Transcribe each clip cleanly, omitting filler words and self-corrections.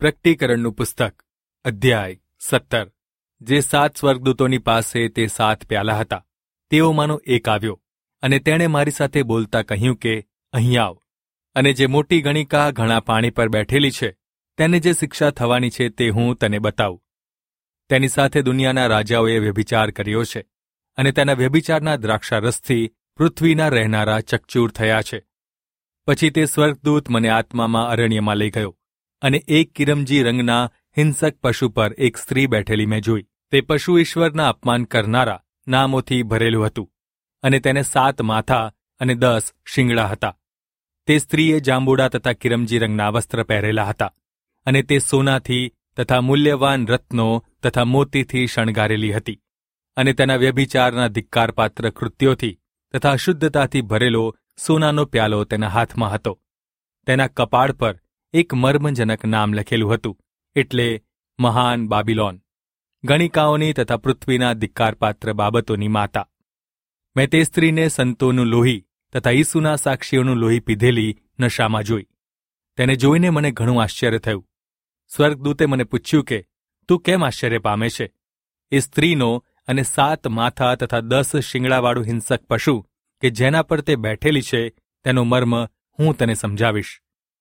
પ્રકટીકરણનું પુસ્તક અધ્યાય 17. જે 7 સ્વર્ગદૂતોની પાસે તે 7 પ્યાલા હતા તેઓમાંનો એક આવ્યો અને તેણે મારી સાથે બોલતા કહ્યું કે અહીં આવ, અને જે મોટી ગણિકા ઘણા પાણી પર બેઠેલી છે તેને જે શિક્ષા થવાની છે તે હું તને બતાવું. તેની સાથે દુનિયાના રાજાઓએ વ્યભિચાર કર્યો છે, અને તેના વ્યભિચારના દ્રાક્ષારસથી પૃથ્વીના રહેનારા ચકચૂર થયા છે. પછી તે સ્વર્ગદૂત મને આત્મામાં અરણ્યમાં લઈ ગયો, અને એક કિરમજી રંગના હિંસક પશુ પર એક સ્ત્રી બેઠેલી મેં જોઈ. તે પશુ ઈશ્વરના અપમાન કરનારા નામોથી ભરેલું હતું, અને તેને 7 માથા અને 10 શિંગડા હતા. તે સ્ત્રીએ જાંબુડા તથા કિરમજી રંગના વસ્ત્ર પહેરેલા હતા, અને તે સોનાથી તથા મૂલ્યવાન રત્નો તથા મોતીથી શણગારેલી હતી, અને તેના વ્યભિચારના ધિક્કારપાત્ર કૃત્યોથી તથા અશુદ્ધતાથી ભરેલો સોનાનો પ્યાલો તેના હાથમાં હતો. તેના કપાળ પર એક મર્મજનક નામ લખેલું હતું, એટલે મહાન બાબિલોન, ગણિકાઓની તથા પૃથ્વીના ધિક્કારપાત્ર બાબતોની માતા. મેં તે સ્ત્રીને સંતોનું લોહી તથા ઈસુના સાક્ષીઓનું લોહી પીધેલી નશામાં જોઈ. તેને જોઈને મને ઘણું આશ્ચર્ય થયું. સ્વર્ગદૂતે મને પૂછ્યું કે તું કેમ આશ્ચર્ય પામે છે? એ સ્ત્રીનો અને 7 માથા તથા 10 શિંગડાવાળું હિંસક પશુ કે જેના પર તે બેઠેલી છે તેનો મર્મ હું તને સમજાવીશ.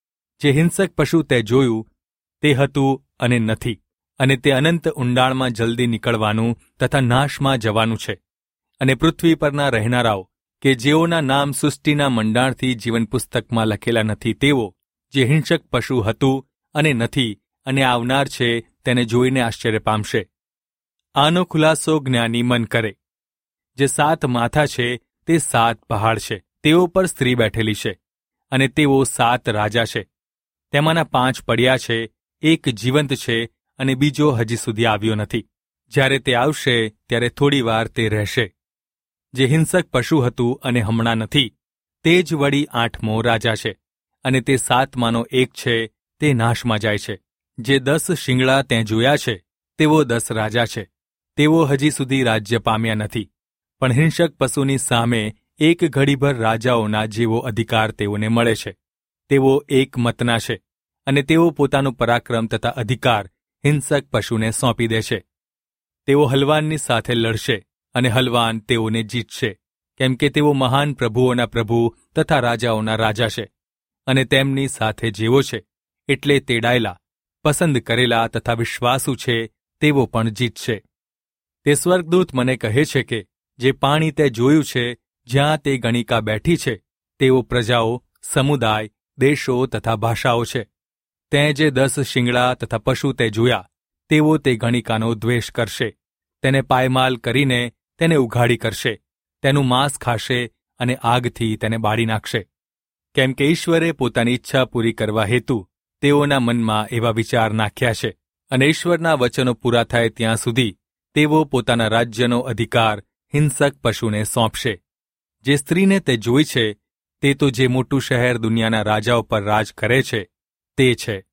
જે હિંસક પશુ તે જોયું તે હતું અને નથી, અને તે અનંત ઊંડાણમાં જલ્દી નીકળવાનું તથા નાશમાં જવાનું છે. અને પૃથ્વી પરના રહેનારાઓ કે જેઓના નામ સૃષ્ટિના મંડાણથી જીવન પુસ્તકમાં લખેલા નથી તેઓ જે હિંસક પશુ હતું અને નથી અને આવનાર છે તેને જોઈને આશ્ચર્ય પામશે. આનો ખુલાસો જ્ઞાની મન કરે. જે 7 માથા છે તે 7 પહાડ છે, તેઓ પર સ્ત્રી બેઠેલી છે, અને તેઓ 7 રાજા છે. તેમાંના 5 પડ્યા છે, એક જીવંત છે, અને બીજો હજી સુધી આવ્યો નથી. જ્યારે તે આવશે ત્યારે થોડી વાર તે રહેશે. જે હિંસક પશુ હતું અને હમણાં નથી, તે જ વળી 8મો રાજા છે, અને તે 7માનો એક છે, તે નાશમાં જાય છે. જે 10 શિંગડા તેં જોયા છે તેઓ 10 રાજા છે. તેઓ હજી સુધી રાજ્ય પામ્યા નથી, પણ હિંસક પશુની સામે એક ઘડીભર રાજાઓના જેવો અધિકાર તેઓને મળે છે. તેઓ એક મતના છે, અને તેઓ પોતાનું પરાક્રમ તથા અધિકાર હિંસક પશુને સોંપી દે છે. તેઓ હલવાનની સાથે લડશે, અને હલવાન તેઓને જીતશે, કેમ કે તેઓ મહાન પ્રભુઓના પ્રભુ તથા રાજાઓના રાજા છે, અને તેમની સાથે જેવો છે એટલે તેડાયેલા, પસંદ કરેલા તથા વિશ્વાસુ છે તેવો પણ જીતશે. તે સ્વર્ગદૂત મને કહે છે કે જે પાણી તે જોયું છે જ્યાં તે ગણિકા બેઠી છે તેઓ પ્રજાઓ, સમુદાય, દેશો તથા ભાષાઓ છે. તેં જે 10 શિંગડા તથા પશુ તે જોયા તેઓ તે ગણિકાનો દ્વેષ કરશે, તેને પાયમાલ કરીને તેને ઉઘાડી કરશે, તેનું માંસ ખાશે અને આગથી તેને બાળી નાખશે. કેમ કે ઈશ્વરે પોતાની ઈચ્છા પૂરી કરવા હેતુ તેઓના મનમાં એવા વિચાર નાખ્યા છે, અને ઈશ્વરના વચનો પૂરા થાય ત્યાં સુધી તેઓ પોતાના રાજ્યનો અધિકાર હિંસક પશુને સોંપશે. જે સ્ત્રીને તે જોઈ છે તે તો જે મોટું શહેર દુનિયાના રાજાઓ પર રાજ કરે છે તે છે.